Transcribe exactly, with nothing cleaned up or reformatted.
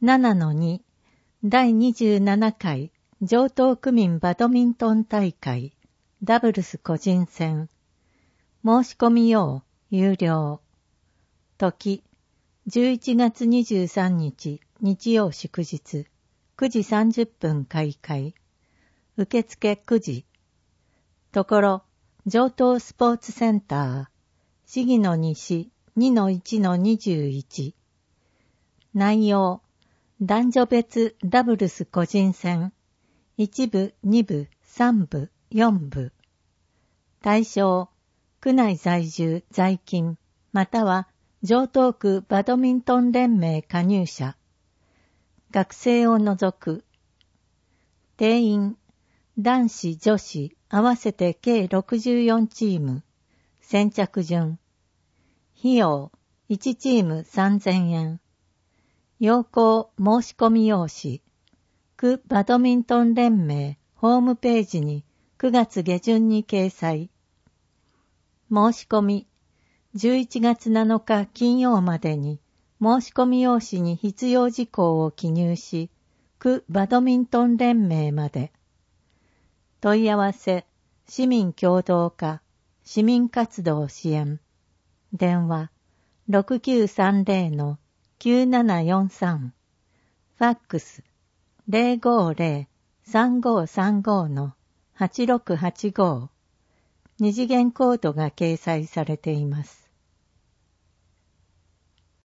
ななのに だいにじゅうななかい城東区民バドミントン大会ダブルス個人戦。申し込み用有料。時じゅういちがつにじゅうさんにち日曜祝日くじさんじゅっぷん開会。受付くじ。ところ城東スポーツセンター市議の西 にのいちのにじゅういち。内容男女別ダブルス個人戦いちぶ、にぶ、さんぶ、よんぶ。対象区内在住在勤または城東区バドミントン連盟加入者。学生を除く。定員男子女子合わせて計ろくじゅうよんチーム。先着順。費用いちチームさんぜんえん。要項申し込み用紙。区バドミントン連盟ホームページにくがつげじゅんに掲載。申し込みじゅういちがつなのか金曜までに申し込み用紙に必要事項を記入し、区バドミントン連盟まで。問い合わせ市民協働課市民活動支援。電話 ろくきゅうさんぜろのきゅうななよんさん。ファックス ゼロごゼロ さんごさんご のはちろくはちご。二次元コードが掲載されています。